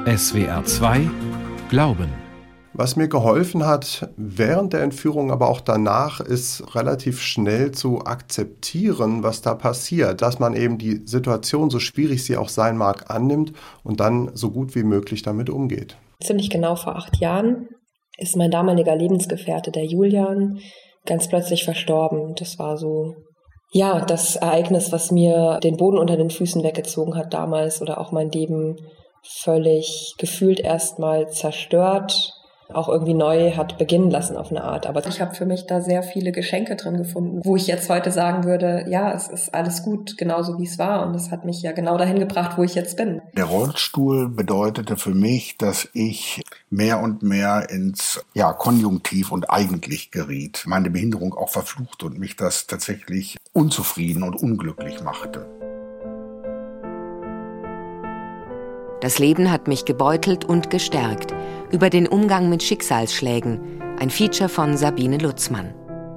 SWR 2 Glauben. Was mir geholfen hat, während der Entführung, aber auch danach, ist relativ schnell zu akzeptieren, was da passiert. Dass man eben die Situation, so schwierig sie auch sein mag, annimmt und dann so gut wie möglich damit umgeht. Ziemlich genau vor 8 Jahren ist mein damaliger Lebensgefährte, der Julian, ganz plötzlich verstorben. Das war so, ja, das Ereignis, was mir den Boden unter den Füßen weggezogen hat damals oder auch mein Leben völlig gefühlt erstmal zerstört, auch irgendwie neu hat beginnen lassen auf eine Art. Aber ich habe für mich da sehr viele Geschenke drin gefunden, wo ich jetzt heute sagen würde, ja, es ist alles gut, genauso wie es war. Und es hat mich ja genau dahin gebracht, wo ich jetzt bin. Der Rollstuhl bedeutete für mich, dass ich mehr und mehr ins Konjunktiv und eigentlich geriet. Meine Behinderung auch verfluchte und mich das tatsächlich unzufrieden und unglücklich machte. Das Leben hat mich gebeutelt und gestärkt. Über den Umgang mit Schicksalsschlägen. Ein Feature von Sabine Lutzmann.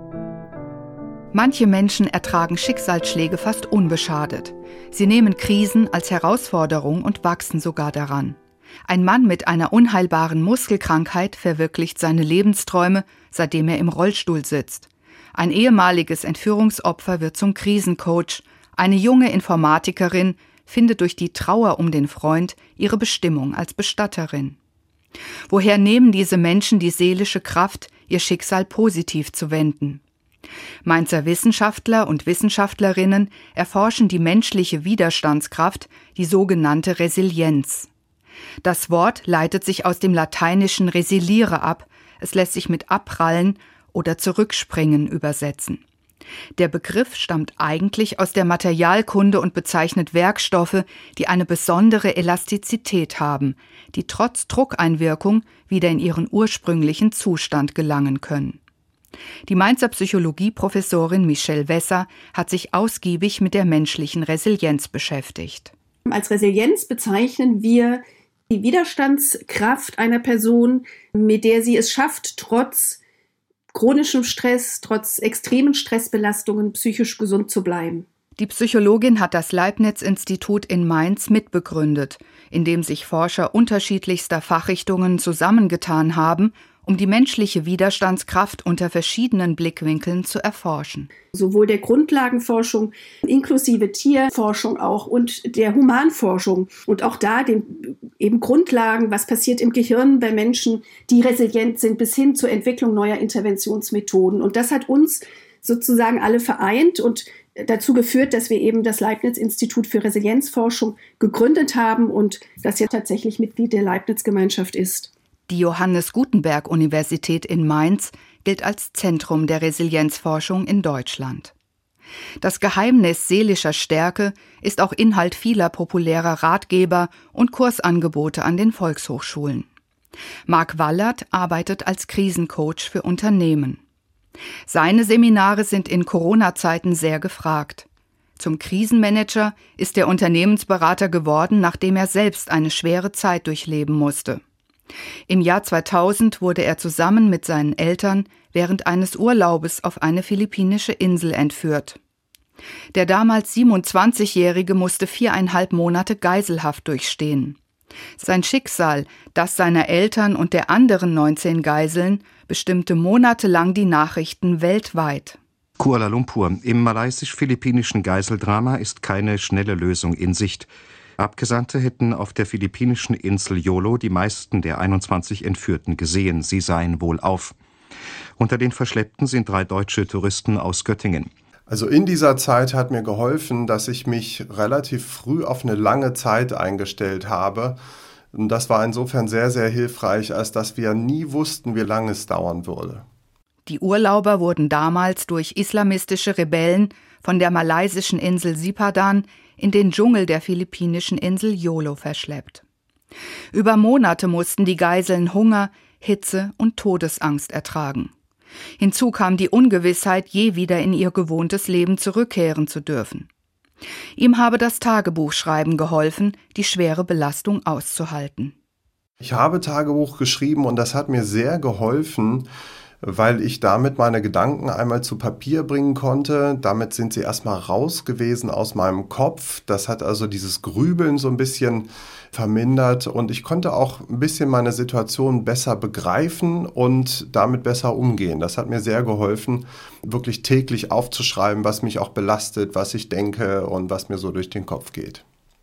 Manche Menschen ertragen Schicksalsschläge fast unbeschadet. Sie nehmen Krisen als Herausforderung und wachsen sogar daran. Ein Mann mit einer unheilbaren Muskelkrankheit verwirklicht seine Lebensträume, seitdem er im Rollstuhl sitzt. Ein ehemaliges Entführungsopfer wird zum Krisencoach. Eine junge Informatikerin findet durch die Trauer um den Freund ihre Bestimmung als Bestatterin. Woher nehmen diese Menschen die seelische Kraft, ihr Schicksal positiv zu wenden? Mainzer Wissenschaftler und Wissenschaftlerinnen erforschen die menschliche Widerstandskraft, die sogenannte Resilienz. Das Wort leitet sich aus dem lateinischen resiliere ab, es lässt sich mit abprallen oder zurückspringen übersetzen. Der Begriff stammt eigentlich aus der Materialkunde und bezeichnet Werkstoffe, die eine besondere Elastizität haben, die trotz Druckeinwirkung wieder in ihren ursprünglichen Zustand gelangen können. Die Mainzer Psychologieprofessorin Michelle Wesser hat sich ausgiebig mit der menschlichen Resilienz beschäftigt. Als Resilienz bezeichnen wir die Widerstandskraft einer Person, mit der sie es schafft, trotz chronischem Stress, trotz extremen Stressbelastungen psychisch gesund zu bleiben. Die Psychologin hat das Leibniz-Institut in Mainz mitbegründet, in dem sich Forscher unterschiedlichster Fachrichtungen zusammengetan haben, um die menschliche Widerstandskraft unter verschiedenen Blickwinkeln zu erforschen. Sowohl der Grundlagenforschung inklusive Tierforschung auch und der Humanforschung und auch da den eben Grundlagen, was passiert im Gehirn bei Menschen, die resilient sind, bis hin zur Entwicklung neuer Interventionsmethoden. Und das hat uns sozusagen alle vereint und dazu geführt, dass wir eben das Leibniz-Institut für Resilienzforschung gegründet haben und das ja tatsächlich Mitglied der Leibniz-Gemeinschaft ist. Die Johannes Gutenberg-Universität in Mainz gilt als Zentrum der Resilienzforschung in Deutschland. Das Geheimnis seelischer Stärke ist auch Inhalt vieler populärer Ratgeber und Kursangebote an den Volkshochschulen. Marc Wallert arbeitet als Krisencoach für Unternehmen. Seine Seminare sind in Corona-Zeiten sehr gefragt. Zum Krisenmanager ist der Unternehmensberater geworden, nachdem er selbst eine schwere Zeit durchleben musste. Im Jahr 2000 wurde er zusammen mit seinen Eltern während eines Urlaubes auf eine philippinische Insel entführt. Der damals 27-Jährige musste 4,5 Monate Geiselhaft durchstehen. Sein Schicksal, das seiner Eltern und der anderen 19 Geiseln, bestimmte monatelang die Nachrichten weltweit. Kuala Lumpur. Im malaysisch-philippinischen Geiseldrama ist keine schnelle Lösung in Sicht. Abgesandte hätten auf der philippinischen Insel Jolo die meisten der 21 Entführten gesehen. Sie seien wohlauf. Unter den Verschleppten sind 3 deutsche Touristen aus Göttingen. Also in dieser Zeit hat mir geholfen, dass ich mich relativ früh auf eine lange Zeit eingestellt habe. Und das war insofern sehr, sehr hilfreich, als dass wir nie wussten, wie lange es dauern würde. Die Urlauber wurden damals durch islamistische Rebellen von der malaysischen Insel Sipadan in den Dschungel der philippinischen Insel Jolo verschleppt. Über Monate mussten die Geiseln Hunger, Hitze und Todesangst ertragen. Hinzu kam die Ungewissheit, je wieder in ihr gewohntes Leben zurückkehren zu dürfen. Ihm habe das Tagebuchschreiben geholfen, die schwere Belastung auszuhalten. Ich habe Tagebuch geschrieben und das hat mir sehr geholfen, weil ich damit meine Gedanken einmal zu Papier bringen konnte. Damit sind sie erstmal raus gewesen aus meinem Kopf. Das hat also dieses Grübeln so ein bisschen vermindert und ich konnte auch ein bisschen meine Situation besser begreifen und damit besser umgehen. Das hat mir sehr geholfen, wirklich täglich aufzuschreiben, was mich auch belastet, was ich denke und was mir so durch den Kopf geht.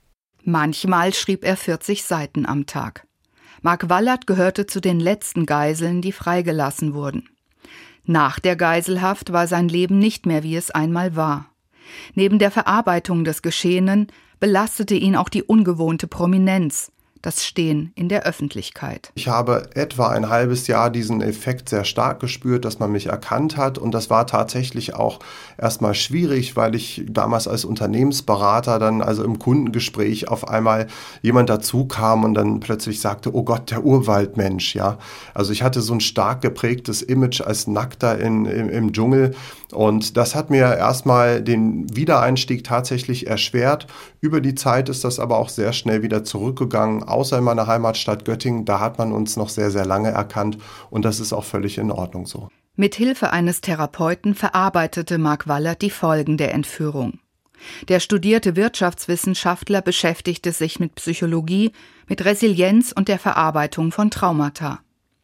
Manchmal schrieb er 40 Seiten am Tag. Mark Wallert gehörte zu den letzten Geiseln, die freigelassen wurden. Nach der Geiselhaft war sein Leben nicht mehr, wie es einmal war. Neben der Verarbeitung des Geschehenen belastete ihn auch die ungewohnte Prominenz, das Stehen in der Öffentlichkeit. Ich habe etwa ein halbes Jahr diesen Effekt sehr stark gespürt, dass man mich erkannt hat. Und das war tatsächlich auch erstmal schwierig, weil ich damals als Unternehmensberater dann also im Kundengespräch auf einmal jemand dazu kam und dann plötzlich sagte, oh Gott, der Urwaldmensch, ja. Also ich hatte so ein stark geprägtes Image als Nackter im Dschungel. Und das hat mir erstmal den Wiedereinstieg tatsächlich erschwert. Über die Zeit ist das aber auch sehr schnell wieder zurückgegangen, außer in meiner Heimatstadt Göttingen. Da hat man uns noch sehr, sehr lange erkannt und das ist auch völlig in Ordnung so. Mit Hilfe eines Therapeuten verarbeitete Mark Wallert die Folgen der Entführung. Der studierte Wirtschaftswissenschaftler beschäftigte sich mit Psychologie, mit Resilienz und der Verarbeitung von Traumata.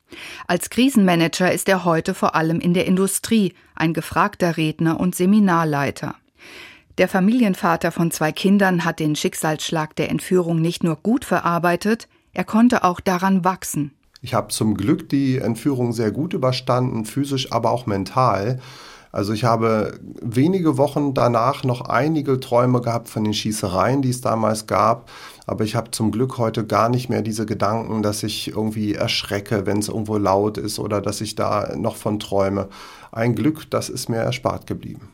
Als Krisenmanager ist er heute vor allem in der Industrie ein gefragter Redner und Seminarleiter. Der Familienvater von 2 Kindern hat den Schicksalsschlag der Entführung nicht nur gut verarbeitet, er konnte auch daran wachsen. Ich habe zum Glück die Entführung sehr gut überstanden, physisch, aber auch mental. Also ich habe wenige Wochen danach noch einige Träume gehabt von den Schießereien, die es damals gab. Aber ich habe zum Glück heute gar nicht mehr diese Gedanken, dass ich irgendwie erschrecke, wenn es irgendwo laut ist oder dass ich da noch von träume. Ein Glück, das ist mir erspart geblieben.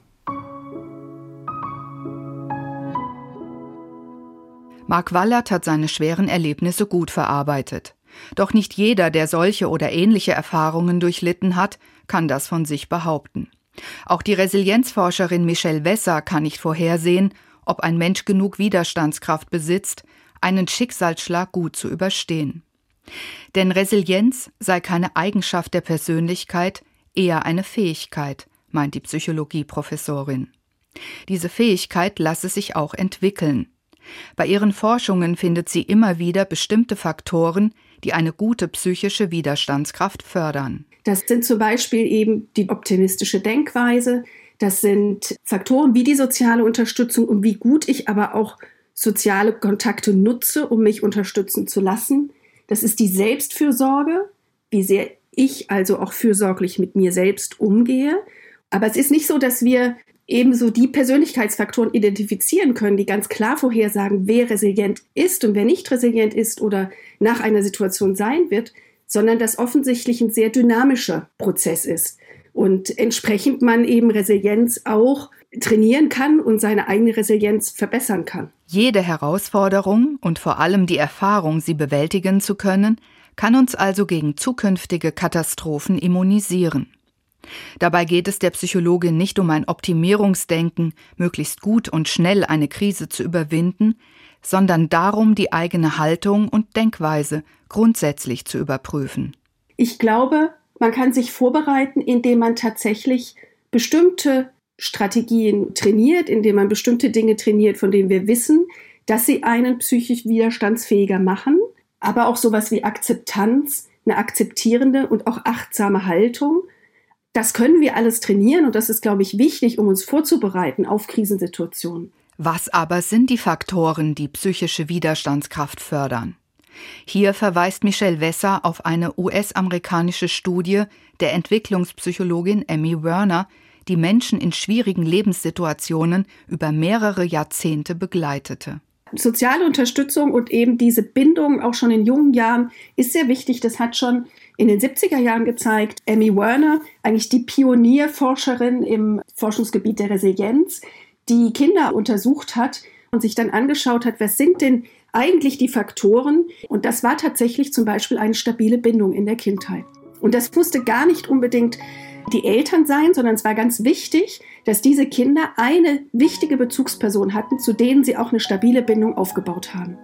Mark Wallert hat seine schweren Erlebnisse gut verarbeitet. Doch nicht jeder, der solche oder ähnliche Erfahrungen durchlitten hat, kann das von sich behaupten. Auch die Resilienzforscherin Michelle Wesser kann nicht vorhersehen, ob ein Mensch genug Widerstandskraft besitzt, einen Schicksalsschlag gut zu überstehen. Denn Resilienz sei keine Eigenschaft der Persönlichkeit, eher eine Fähigkeit, meint die Psychologieprofessorin. Diese Fähigkeit lasse sich auch entwickeln. Bei ihren Forschungen findet sie immer wieder bestimmte Faktoren, die eine gute psychische Widerstandskraft fördern. Das sind zum Beispiel eben die optimistische Denkweise, das sind Faktoren wie die soziale Unterstützung und wie gut ich aber auch soziale Kontakte nutze, um mich unterstützen zu lassen. Das ist die Selbstfürsorge, wie sehr ich also auch fürsorglich mit mir selbst umgehe. Aber es ist nicht so, dass wir ebenso die Persönlichkeitsfaktoren identifizieren können, die ganz klar vorhersagen, wer resilient ist und wer nicht resilient ist oder nach einer Situation sein wird, sondern dass offensichtlich ein sehr dynamischer Prozess ist und entsprechend man eben Resilienz auch trainieren kann und seine eigene Resilienz verbessern kann. Jede Herausforderung und vor allem die Erfahrung, sie bewältigen zu können, kann uns also gegen zukünftige Katastrophen immunisieren. Dabei geht es der Psychologin nicht um ein Optimierungsdenken, möglichst gut und schnell eine Krise zu überwinden, sondern darum, die eigene Haltung und Denkweise grundsätzlich zu überprüfen. Ich glaube, man kann sich vorbereiten, indem man tatsächlich bestimmte Strategien trainiert, indem man bestimmte Dinge trainiert, von denen wir wissen, dass sie einen psychisch widerstandsfähiger machen, aber auch sowas wie Akzeptanz, eine akzeptierende und auch achtsame Haltung. Das können wir alles trainieren und das ist, glaube ich, wichtig, um uns vorzubereiten auf Krisensituationen. Was aber sind die Faktoren, die psychische Widerstandskraft fördern? Hier verweist Michelle Wesser auf eine US-amerikanische Studie der Entwicklungspsychologin Emmy Werner, die Menschen in schwierigen Lebenssituationen über mehrere Jahrzehnte begleitete. Soziale Unterstützung und eben diese Bindung auch schon in jungen Jahren ist sehr wichtig. Das hat schon in den 70er Jahren gezeigt. Emmy Werner, eigentlich die Pionierforscherin im Forschungsgebiet der Resilienz, die Kinder untersucht hat und sich dann angeschaut hat, was sind denn eigentlich die Faktoren? Und das war tatsächlich zum Beispiel eine stabile Bindung in der Kindheit. Und das musste gar nicht unbedingt die Eltern sein, sondern es war ganz wichtig, dass diese Kinder eine wichtige Bezugsperson hatten, zu denen sie auch eine stabile Bindung aufgebaut haben.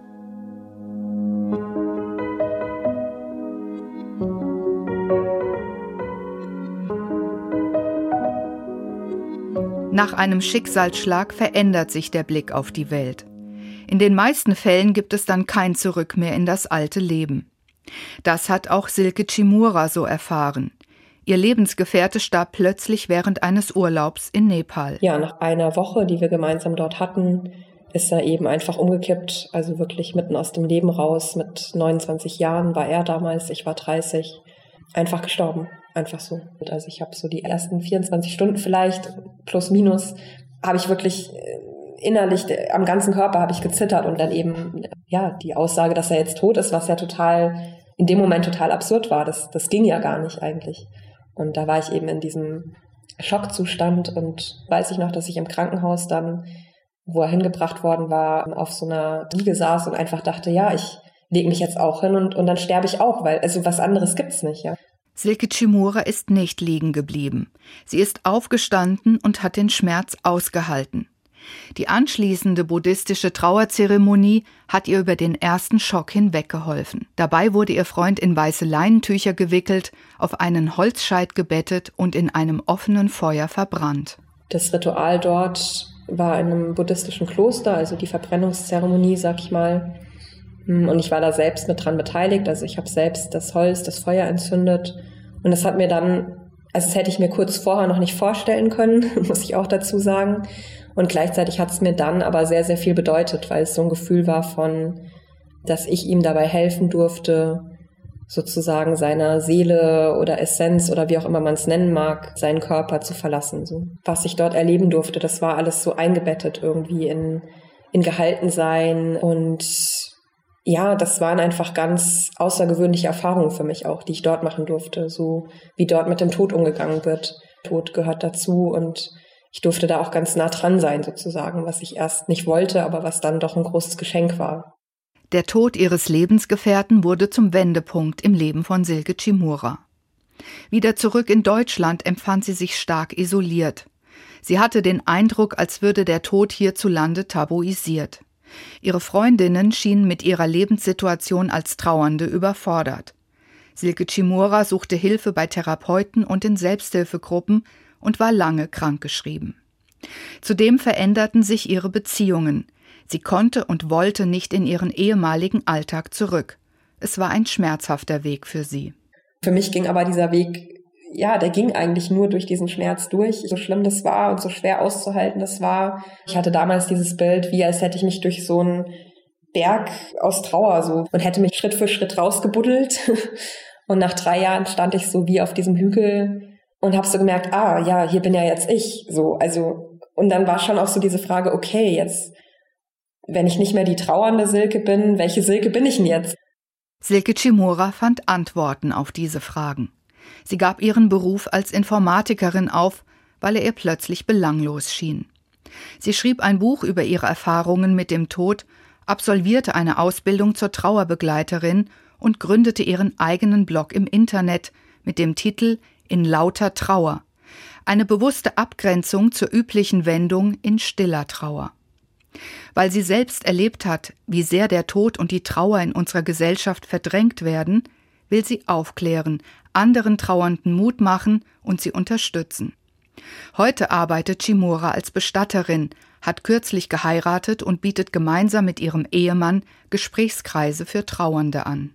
Nach einem Schicksalsschlag verändert sich der Blick auf die Welt. In den meisten Fällen gibt es dann kein Zurück mehr in das alte Leben. Das hat auch Silke Cimura so erfahren. Ihr Lebensgefährte starb plötzlich während eines Urlaubs in Nepal. Ja, nach einer Woche, die wir gemeinsam dort hatten, ist er eben einfach umgekippt, also wirklich mitten aus dem Leben raus. Mit 29 Jahren war er damals, ich war 30, einfach gestorben, einfach so. Also ich habe so die ersten 24 Stunden vielleicht, plus minus, habe ich wirklich innerlich, am ganzen Körper habe ich gezittert und dann eben, ja, die Aussage, dass er jetzt tot ist, was ja in dem Moment total absurd war, das ging ja gar nicht eigentlich. Und da war ich eben in diesem Schockzustand und weiß ich noch, dass ich im Krankenhaus dann, wo er hingebracht worden war, auf so einer Liege saß und einfach dachte, ja, ich lege mich jetzt auch hin und dann sterbe ich auch, weil also was anderes gibt's nicht, ja. Silke Cimura ist nicht liegen geblieben. Sie ist aufgestanden und hat den Schmerz ausgehalten. Die anschließende buddhistische Trauerzeremonie hat ihr über den ersten Schock hinweggeholfen. Dabei wurde ihr Freund in weiße Leinentücher gewickelt, auf einen Holzscheit gebettet und in einem offenen Feuer verbrannt. Das Ritual dort war in einem buddhistischen Kloster, also die Verbrennungszeremonie, sag ich mal. Und ich war da selbst mit dran beteiligt, also ich habe selbst das Holz, das Feuer entzündet. Und das hat mir dann, also das hätte ich mir kurz vorher noch nicht vorstellen können, muss ich auch dazu sagen. Und gleichzeitig hat es mir dann aber sehr, sehr viel bedeutet, weil es so ein Gefühl war dass ich ihm dabei helfen durfte, sozusagen seiner Seele oder Essenz oder wie auch immer man es nennen mag, seinen Körper zu verlassen. So. Was ich dort erleben durfte, das war alles so eingebettet irgendwie in Gehaltensein. Und ja, das waren einfach ganz außergewöhnliche Erfahrungen für mich auch, die ich dort machen durfte. So wie dort mit dem Tod umgegangen wird. Tod gehört dazu und ich durfte da auch ganz nah dran sein sozusagen, was ich erst nicht wollte, aber was dann doch ein großes Geschenk war. Der Tod ihres Lebensgefährten wurde zum Wendepunkt im Leben von Silke Cimura. Wieder zurück in Deutschland empfand sie sich stark isoliert. Sie hatte den Eindruck, als würde der Tod hierzulande tabuisiert. Ihre Freundinnen schienen mit ihrer Lebenssituation als Trauernde überfordert. Silke Cimura suchte Hilfe bei Therapeuten und in Selbsthilfegruppen und war lange krankgeschrieben. Zudem veränderten sich ihre Beziehungen. Sie konnte und wollte nicht in ihren ehemaligen Alltag zurück. Es war ein schmerzhafter Weg für sie. Für mich ging aber dieser Weg, ja, der ging eigentlich nur durch diesen Schmerz durch. So schlimm das war und so schwer auszuhalten das war. Ich hatte damals dieses Bild, wie als hätte ich mich durch so einen Berg aus Trauer so und hätte mich Schritt für Schritt rausgebuddelt. Und nach 3 Jahren stand ich so wie auf diesem Hügel und habe so gemerkt, ja, hier bin ja jetzt ich. So, also, und dann war schon auch so diese Frage, okay, jetzt, wenn ich nicht mehr die trauernde Silke bin, welche Silke bin ich denn jetzt? Silke Cimura fand Antworten auf diese Fragen. Sie gab ihren Beruf als Informatikerin auf, weil er ihr plötzlich belanglos schien. Sie schrieb ein Buch über ihre Erfahrungen mit dem Tod, absolvierte eine Ausbildung zur Trauerbegleiterin und gründete ihren eigenen Blog im Internet mit dem Titel »In lauter Trauer«, eine bewusste Abgrenzung zur üblichen Wendung »in stiller Trauer«. Weil sie selbst erlebt hat, wie sehr der Tod und die Trauer in unserer Gesellschaft verdrängt werden, will sie aufklären, anderen Trauernden Mut machen und sie unterstützen. Heute arbeitet Cimura als Bestatterin, hat kürzlich geheiratet und bietet gemeinsam mit ihrem Ehemann Gesprächskreise für Trauernde an.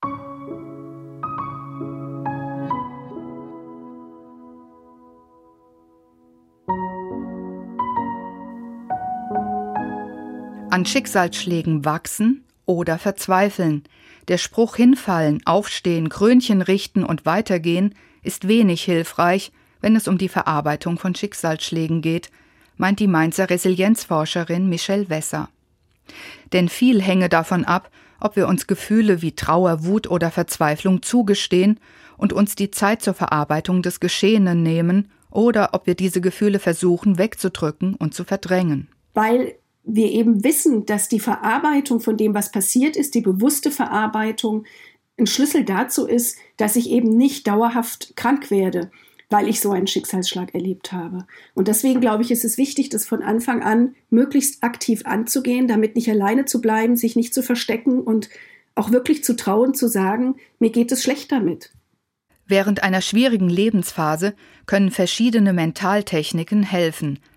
An Schicksalsschlägen wachsen oder verzweifeln. Der Spruch hinfallen, aufstehen, Krönchen richten und weitergehen ist wenig hilfreich, wenn es um die Verarbeitung von Schicksalsschlägen geht, meint die Mainzer Resilienzforscherin Michelle Wesser. Denn viel hänge davon ab, ob wir uns Gefühle wie Trauer, Wut oder Verzweiflung zugestehen und uns die Zeit zur Verarbeitung des Geschehenen nehmen oder ob wir diese Gefühle versuchen wegzudrücken und zu verdrängen. Weil wir eben wissen, dass die Verarbeitung von dem, was passiert ist, die bewusste Verarbeitung, ein Schlüssel dazu ist, dass ich eben nicht dauerhaft krank werde, weil ich so einen Schicksalsschlag erlebt habe. Und deswegen, glaube ich, ist es wichtig, das von Anfang an möglichst aktiv anzugehen, damit nicht alleine zu bleiben, sich nicht zu verstecken und auch wirklich zu trauen, zu sagen, mir geht es schlecht damit. Während einer schwierigen Lebensphase können verschiedene Mentaltechniken helfen,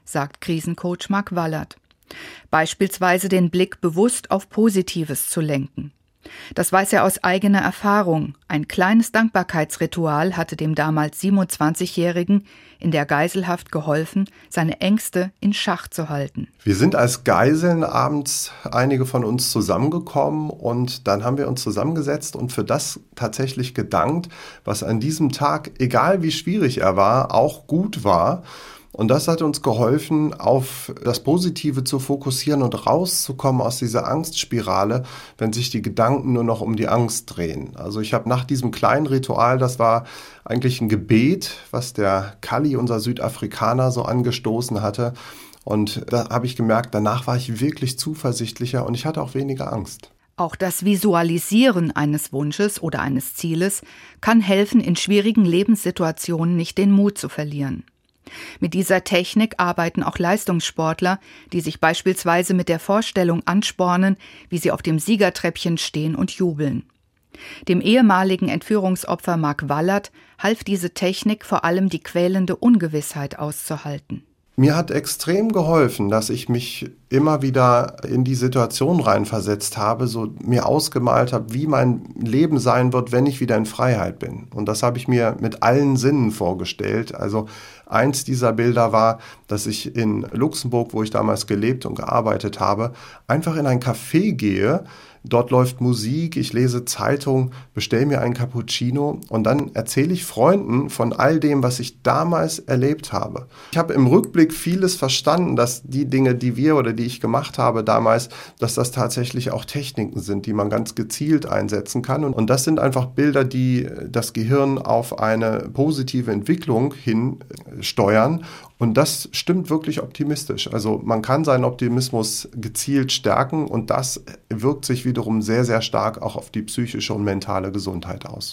sagt Krisencoach Mark Wallert. Beispielsweise den Blick bewusst auf Positives zu lenken. Das weiß er aus eigener Erfahrung. Ein kleines Dankbarkeitsritual hatte dem damals 27-Jährigen in der Geiselhaft geholfen, seine Ängste in Schach zu halten. Wir sind als Geiseln abends einige von uns zusammengekommen und dann haben wir uns zusammengesetzt und für das tatsächlich gedankt, was an diesem Tag, egal wie schwierig er war, auch gut war. Und das hat uns geholfen, auf das Positive zu fokussieren und rauszukommen aus dieser Angstspirale, wenn sich die Gedanken nur noch um die Angst drehen. Also ich habe nach diesem kleinen Ritual, das war eigentlich ein Gebet, was der Kali, unser Südafrikaner, so angestoßen hatte. Und da habe ich gemerkt, danach war ich wirklich zuversichtlicher und ich hatte auch weniger Angst. Auch das Visualisieren eines Wunsches oder eines Zieles kann helfen, in schwierigen Lebenssituationen nicht den Mut zu verlieren. Mit dieser Technik arbeiten auch Leistungssportler, die sich beispielsweise mit der Vorstellung anspornen, wie sie auf dem Siegertreppchen stehen und jubeln. Dem ehemaligen Entführungsopfer Mark Wallert half diese Technik vor allem, die quälende Ungewissheit auszuhalten. Mir hat extrem geholfen, dass ich mich immer wieder in die Situation reinversetzt habe, so mir ausgemalt habe, wie mein Leben sein wird, wenn ich wieder in Freiheit bin. Und das habe ich mir mit allen Sinnen vorgestellt. Also eins dieser Bilder war, dass ich in Luxemburg, wo ich damals gelebt und gearbeitet habe, einfach in ein Café gehe. Dort läuft Musik, ich lese Zeitung, bestelle mir einen Cappuccino und dann erzähle ich Freunden von all dem, was ich damals erlebt habe. Ich habe im Rückblick vieles verstanden, dass die Dinge, die wir oder die ich gemacht habe damals, dass das tatsächlich auch Techniken sind, die man ganz gezielt einsetzen kann. Und das sind einfach Bilder, die das Gehirn auf eine positive Entwicklung hin steuern. Und das stimmt wirklich optimistisch. Also man kann seinen Optimismus gezielt stärken und das wirkt sich wiederum sehr, sehr stark auch auf die psychische und mentale Gesundheit aus.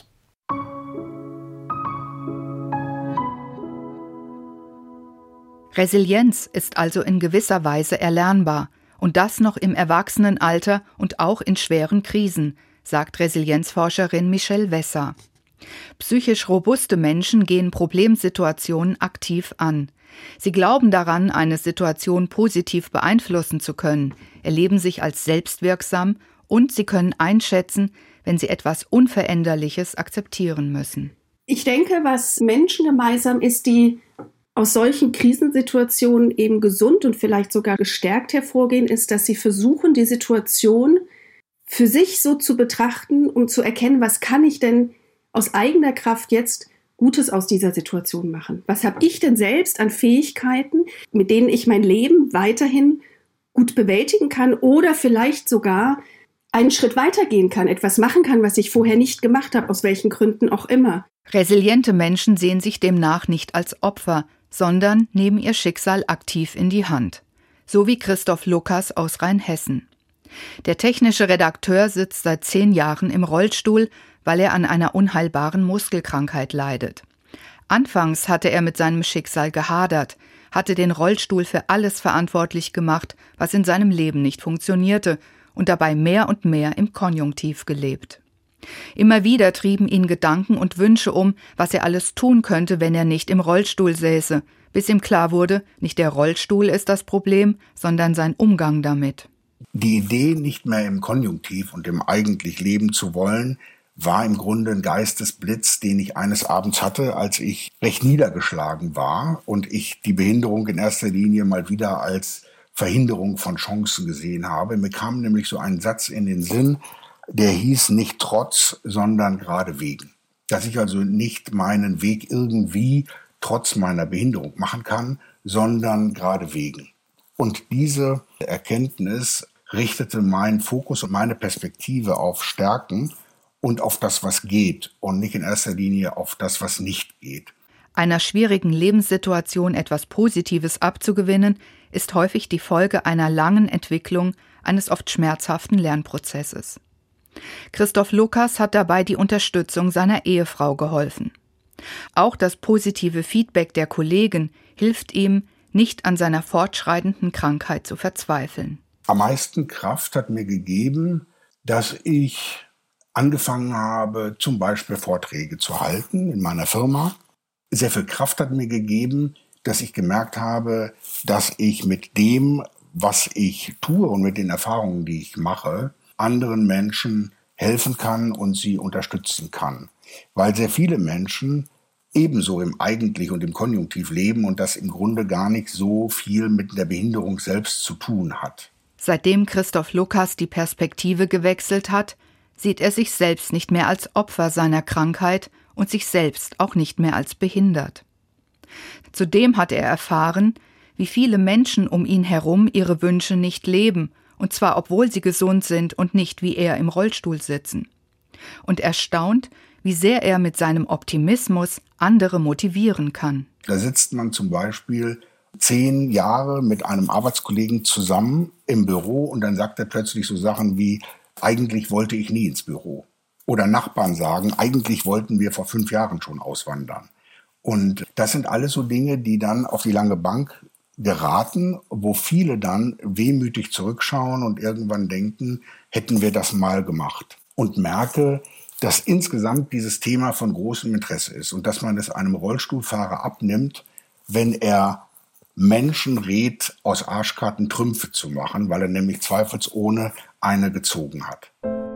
Resilienz ist also in gewisser Weise erlernbar und das noch im Erwachsenenalter und auch in schweren Krisen, sagt Resilienzforscherin Michelle Wesser. Psychisch robuste Menschen gehen Problemsituationen aktiv an. Sie glauben daran, eine Situation positiv beeinflussen zu können, erleben sich als selbstwirksam und sie können einschätzen, wenn sie etwas Unveränderliches akzeptieren müssen. Ich denke, was Menschen gemeinsam ist, die aus solchen Krisensituationen eben gesund und vielleicht sogar gestärkt hervorgehen, ist, dass sie versuchen, die Situation für sich so zu betrachten, um zu erkennen, was kann ich denn aus eigener Kraft jetzt Gutes aus dieser Situation machen? Was habe ich denn selbst an Fähigkeiten, mit denen ich mein Leben weiterhin gut bewältigen kann oder vielleicht sogar einen Schritt weitergehen kann, etwas machen kann, was ich vorher nicht gemacht habe, aus welchen Gründen auch immer. Resiliente Menschen sehen sich demnach nicht als Opfer, sondern nehmen ihr Schicksal aktiv in die Hand. So wie Christoph Lukas aus Rheinhessen. Der technische Redakteur sitzt seit 10 Jahren im Rollstuhl, weil er an einer unheilbaren Muskelkrankheit leidet. Anfangs hatte er mit seinem Schicksal gehadert, hatte den Rollstuhl für alles verantwortlich gemacht, was in seinem Leben nicht funktionierte und dabei mehr und mehr im Konjunktiv gelebt. Immer wieder trieben ihn Gedanken und Wünsche um, was er alles tun könnte, wenn er nicht im Rollstuhl säße, bis ihm klar wurde, nicht der Rollstuhl ist das Problem, sondern sein Umgang damit. Die Idee, nicht mehr im Konjunktiv und im eigentlich leben zu wollen, war im Grunde ein Geistesblitz, den ich eines Abends hatte, als ich recht niedergeschlagen war und ich die Behinderung in erster Linie mal wieder als Verhinderung von Chancen gesehen habe. Mir kam nämlich so ein Satz in den Sinn, der hieß nicht trotz, sondern gerade wegen. Dass ich also nicht meinen Weg irgendwie trotz meiner Behinderung machen kann, sondern gerade wegen. Und diese Erkenntnis richtete meinen Fokus und meine Perspektive auf Stärken und auf das, was geht und nicht in erster Linie auf das, was nicht geht. Einer schwierigen Lebenssituation etwas Positives abzugewinnen, ist häufig die Folge einer langen Entwicklung eines oft schmerzhaften Lernprozesses. Christoph Lukas hat dabei die Unterstützung seiner Ehefrau geholfen. Auch das positive Feedback der Kollegen hilft ihm, nicht an seiner fortschreitenden Krankheit zu verzweifeln. Am meisten Kraft hat mir gegeben, dass ich angefangen habe, zum Beispiel Vorträge zu halten in meiner Firma. Sehr viel Kraft hat mir gegeben, dass ich gemerkt habe, dass ich mit dem, was ich tue und mit den Erfahrungen, die ich mache, anderen Menschen helfen kann und sie unterstützen kann. Weil sehr viele Menschen ebenso im Eigentlich und im Konjunktiv leben und das im Grunde gar nicht so viel mit der Behinderung selbst zu tun hat. Seitdem Christoph Lucas die Perspektive gewechselt hat, sieht er sich selbst nicht mehr als Opfer seiner Krankheit und sich selbst auch nicht mehr als behindert. Zudem hat er erfahren, wie viele Menschen um ihn herum ihre Wünsche nicht leben, und zwar obwohl sie gesund sind und nicht wie er im Rollstuhl sitzen. Und erstaunt, wie sehr er mit seinem Optimismus andere motivieren kann. Da sitzt man zum Beispiel 10 Jahre mit einem Arbeitskollegen zusammen im Büro und dann sagt er plötzlich so Sachen wie, eigentlich wollte ich nie ins Büro. Oder Nachbarn sagen, eigentlich wollten wir vor 5 Jahren schon auswandern. Und das sind alles so Dinge, die dann auf die lange Bank geraten, wo viele dann wehmütig zurückschauen und irgendwann denken, hätten wir das mal gemacht. Und merke, dass insgesamt dieses Thema von großem Interesse ist und dass man es einem Rollstuhlfahrer abnimmt, wenn er Menschen rät, aus Arschkarten Trümpfe zu machen, weil er nämlich zweifelsohne eine gezogen hat.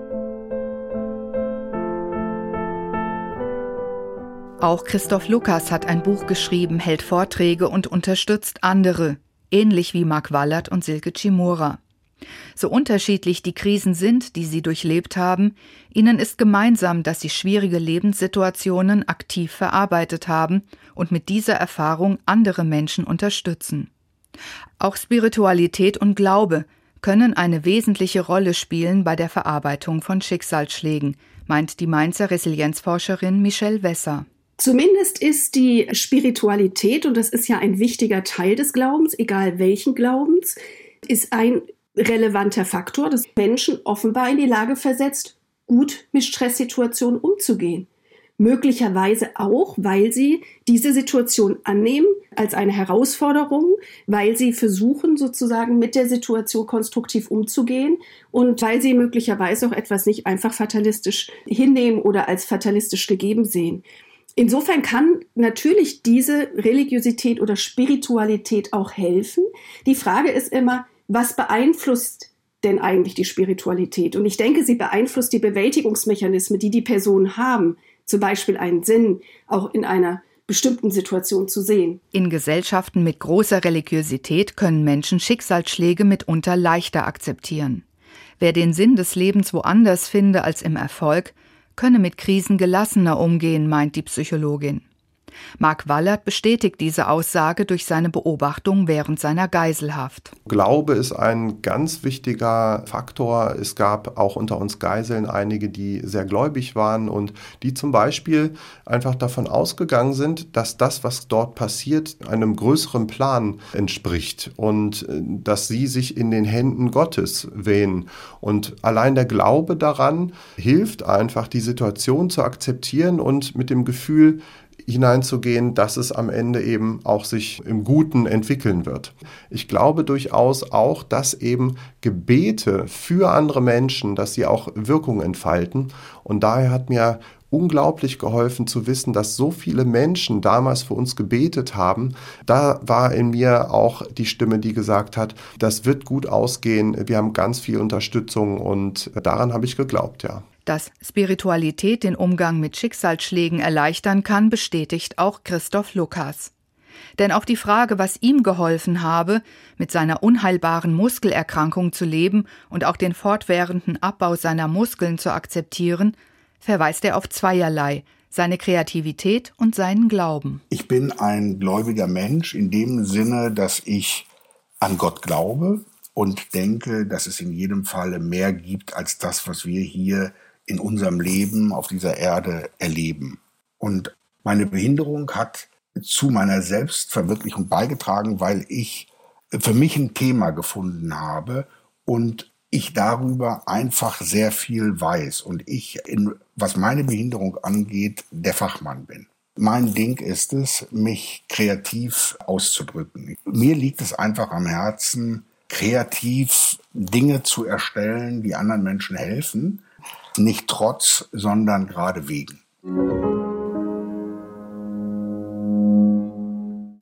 Auch Christoph Lucas hat ein Buch geschrieben, hält Vorträge und unterstützt andere, ähnlich wie Mark Wallert und Silke Cimura. So unterschiedlich die Krisen sind, die sie durchlebt haben, ihnen ist gemeinsam, dass sie schwierige Lebenssituationen aktiv verarbeitet haben und mit dieser Erfahrung andere Menschen unterstützen. Auch Spiritualität und Glaube können eine wesentliche Rolle spielen bei der Verarbeitung von Schicksalsschlägen, meint die Mainzer Resilienzforscherin Michelle Wesser. Zumindest ist die Spiritualität, und das ist ja ein wichtiger Teil des Glaubens, egal welchen Glaubens, ist ein relevanter Faktor, das Menschen offenbar in die Lage versetzt, gut mit Stresssituationen umzugehen. Möglicherweise auch, weil sie diese Situation annehmen als eine Herausforderung, weil sie versuchen, sozusagen mit der Situation konstruktiv umzugehen und weil sie möglicherweise auch etwas nicht einfach fatalistisch hinnehmen oder als fatalistisch gegeben sehen. Insofern kann natürlich diese Religiosität oder Spiritualität auch helfen. Die Frage ist immer, was beeinflusst denn eigentlich die Spiritualität? Und ich denke, sie beeinflusst die Bewältigungsmechanismen, die die Personen haben, zum Beispiel einen Sinn, auch in einer bestimmten Situation zu sehen. In Gesellschaften mit großer Religiosität können Menschen Schicksalsschläge mitunter leichter akzeptieren. Wer den Sinn des Lebens woanders finde als im Erfolg, könne mit Krisen gelassener umgehen, meint die Psychologin. Mark Wallert bestätigt diese Aussage durch seine Beobachtung während seiner Geiselhaft. Glaube ist ein ganz wichtiger Faktor. Es gab auch unter uns Geiseln einige, die sehr gläubig waren und die zum Beispiel einfach davon ausgegangen sind, dass das, was dort passiert, einem größeren Plan entspricht und dass sie sich in den Händen Gottes wähnen. Und allein der Glaube daran hilft einfach, die Situation zu akzeptieren und mit dem Gefühl hineinzugehen, dass es am Ende eben auch sich im Guten entwickeln wird. Ich glaube durchaus auch, dass eben Gebete für andere Menschen, dass sie auch Wirkung entfalten. Und daher hat mir unglaublich geholfen zu wissen, dass so viele Menschen damals für uns gebetet haben. Da war in mir auch die Stimme, die gesagt hat, das wird gut ausgehen, wir haben ganz viel Unterstützung und daran habe ich geglaubt, ja. Dass Spiritualität den Umgang mit Schicksalsschlägen erleichtern kann, bestätigt auch Christoph Lucas. Denn auf die Frage, was ihm geholfen habe, mit seiner unheilbaren Muskelerkrankung zu leben und auch den fortwährenden Abbau seiner Muskeln zu akzeptieren, verweist er auf zweierlei, seine Kreativität und seinen Glauben. Ich bin ein gläubiger Mensch in dem Sinne, dass ich an Gott glaube und denke, dass es in jedem Falle mehr gibt als das, was wir hier in unserem Leben auf dieser Erde erleben. Und meine Behinderung hat zu meiner Selbstverwirklichung beigetragen, weil ich für mich ein Thema gefunden habe und ich darüber einfach sehr viel weiß und ich, was meine Behinderung angeht, der Fachmann bin. Mein Ding ist es, mich kreativ auszudrücken. Mir liegt es einfach am Herzen, kreativ Dinge zu erstellen, die anderen Menschen helfen. Nicht trotz, sondern gerade wegen.